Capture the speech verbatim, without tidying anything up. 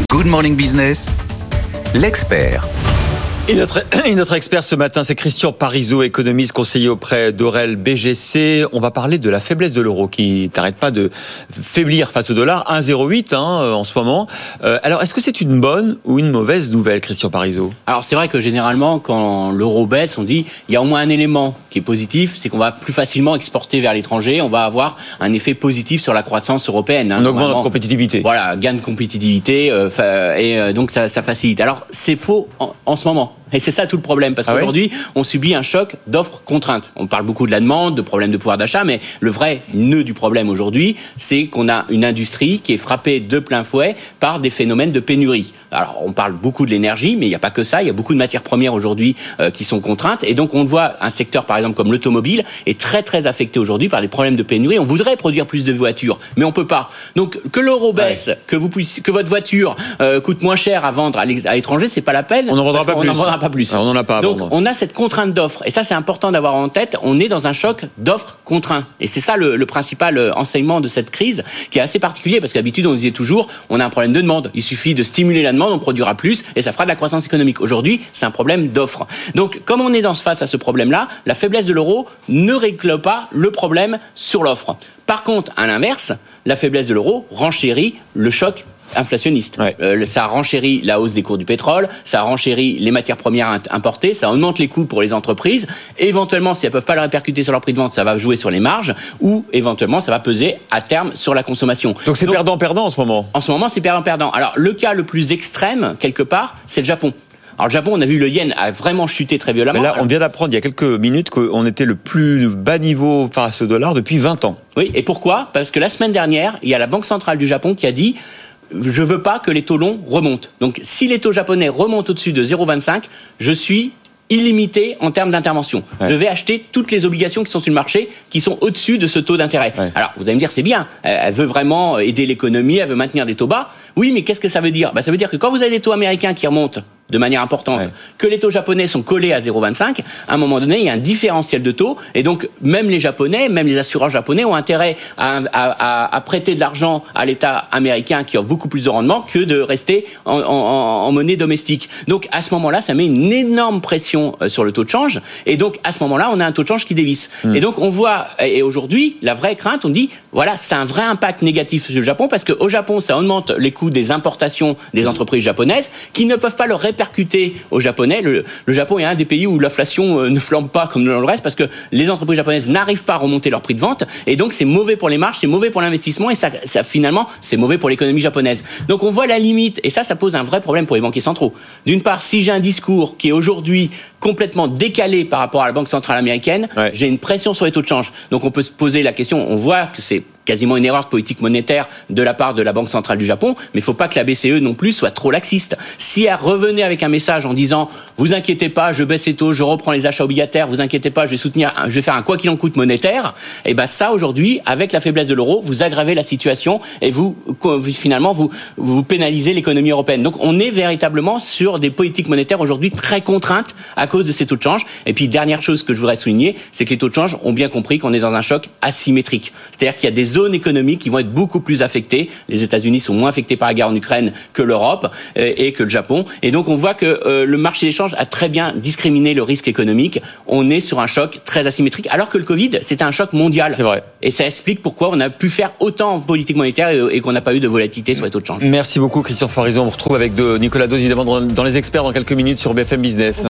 Good Morning Business, l'expert. Et notre, et notre expert ce matin, c'est Christian Parizeau, économiste conseiller auprès d'Aurel B G C. On va parler de la faiblesse de l'euro qui n'arrête pas de faiblir face au dollar, un virgule zéro huit hein, en ce moment. Euh, alors, est-ce que c'est une bonne ou une mauvaise nouvelle, Christian Parizeau ? Alors, c'est vrai que généralement, quand l'euro baisse, on dit il y a au moins un élément qui est positif, c'est qu'on va plus facilement exporter vers l'étranger, on va avoir un effet positif sur la croissance européenne. Hein, on augmente notre compétitivité. Voilà, gain de compétitivité, euh, fa- et euh, donc ça, ça facilite. Alors, c'est faux en, en ce moment. Et c'est ça tout le problème, parce ah qu'aujourd'hui, ouais on subit un choc d'offres contraintes. On parle beaucoup de la demande, de problèmes de pouvoir d'achat, mais le vrai nœud du problème aujourd'hui, c'est qu'on a une industrie qui est frappée de plein fouet par des phénomènes de pénurie. Alors, on parle beaucoup de l'énergie, mais il n'y a pas que ça. Il y a beaucoup de matières premières aujourd'hui euh, qui sont contraintes. Et donc, on voit un secteur, par exemple, comme l'automobile, est très, très affecté aujourd'hui par des problèmes de pénurie. On voudrait produire plus de voitures, mais on peut pas. Donc, que l'euro baisse, ouais. que vous puissiez, que votre voiture euh, coûte moins cher à vendre à l'étranger, c'est pas la peine. On n'en vendra pas plus. On n'en vendra pas plus. Alors, on n'en a pas à Donc, vendre. on a cette contrainte d'offres. Et ça, c'est important d'avoir en tête. On est dans un choc d'offres contraints. Et c'est ça le, le principal enseignement de cette crise, qui est assez particulier, parce qu'habitude, on disait toujours, on a un problème de demande. Il suffit de stimuler la demande, on produira plus, et ça fera de la croissance économique. Aujourd'hui, c'est un problème d'offres. Donc, comme on est dans face à ce problème-là, la faiblesse de l'euro ne règle pas le problème sur l'offre. Par contre, à l'inverse, la faiblesse de l'euro renchérit le choc inflationniste. Ouais. Euh, ça renchérit la hausse des cours du pétrole, ça renchérit les matières premières importées, ça augmente les coûts pour les entreprises. Et éventuellement, si elles peuvent pas le répercuter sur leur prix de vente, ça va jouer sur les marges, ou éventuellement, ça va peser à terme sur la consommation. Donc c'est perdant-perdant en ce moment. En ce moment, c'est perdant-perdant. Alors, le cas le plus extrême, quelque part, c'est le Japon. Alors, le Japon, on a vu le yen a vraiment chuté très violemment. Mais là, on vient d'apprendre il y a quelques minutes qu'on était le plus bas niveau face au dollar depuis vingt ans. Oui, et pourquoi ? Parce que la semaine dernière, il y a la Banque centrale du Japon qui a dit je veux pas que les taux longs remontent. Donc, si les taux japonais remontent au-dessus de zéro virgule vingt-cinq, je suis illimité en termes d'intervention. Ouais. Je vais acheter toutes les obligations qui sont sur le marché qui sont au-dessus de ce taux d'intérêt. Ouais. Alors, vous allez me dire, c'est bien. Elle veut vraiment aider l'économie, elle veut maintenir des taux bas. Oui, mais qu'est-ce que ça veut dire ? Bah, ça veut dire que quand vous avez des taux américains qui remontent de manière importante, ouais. que les taux japonais sont collés à zéro virgule vingt-cinq, à un moment donné, il y a un différentiel de taux, et donc même les Japonais, même les assureurs japonais ont intérêt à, à, à, à prêter de l'argent à l'État américain qui offre beaucoup plus de rendement que de rester en, en, en monnaie domestique. Donc à ce moment-là, ça met une énorme pression sur le taux de change, et donc à ce moment-là, on a un taux de change qui dévisse. Mmh. Et donc on voit, et aujourd'hui, la vraie crainte, on dit, voilà, c'est un vrai impact négatif sur le Japon, parce qu'au Japon, ça augmente les coûts des importations des entreprises japonaises qui ne peuvent pas le répercuter aux Japonais. Le, le Japon est un des pays où l'inflation euh, ne flambe pas comme dans le reste, parce que les entreprises japonaises n'arrivent pas à remonter leur prix de vente, et donc c'est mauvais pour les marges, c'est mauvais pour l'investissement, et ça, ça finalement c'est mauvais pour l'économie japonaise. Donc on voit la limite, et ça, ça pose un vrai problème pour les banquiers centraux. D'une part, si j'ai un discours qui est aujourd'hui complètement décalé par rapport à la Banque centrale américaine, ouais. j'ai une pression sur les taux de change. Donc on peut se poser la question, on voit que c'est quasiment une erreur de politique monétaire de la part de la Banque centrale du Japon, mais il ne faut pas que la B C E non plus soit trop laxiste. Si elle revenait avec un message en disant « Vous inquiétez pas, je baisse les taux, je reprends les achats obligataires, vous inquiétez pas, je vais soutenir, je vais faire un quoi qu'il en coûte monétaire », et ben ça aujourd'hui, avec la faiblesse de l'euro, vous aggravez la situation et vous finalement vous vous pénalisez l'économie européenne. Donc on est véritablement sur des politiques monétaires aujourd'hui très contraintes à cause de ces taux de change. Et puis dernière chose que je voudrais souligner, c'est que les taux de change ont bien compris qu'on est dans un choc asymétrique. C'est-à-dire qu'il y a des zones économiques qui vont être beaucoup plus affectées. Les États-Unis sont moins affectés par la guerre en Ukraine que l'Europe et, et que le Japon. Et donc on voit que euh, le marché des changes a très bien discriminé le risque économique. On est sur un choc très asymétrique, alors que le Covid, c'était un choc mondial. C'est vrai. Et ça explique pourquoi on a pu faire autant en politique monétaire et, et qu'on n'a pas eu de volatilité sur les taux de change. Merci beaucoup Christian Parizeau. On vous retrouve avec de Nicolas Dose évidemment dans les experts dans quelques minutes sur B F M Business.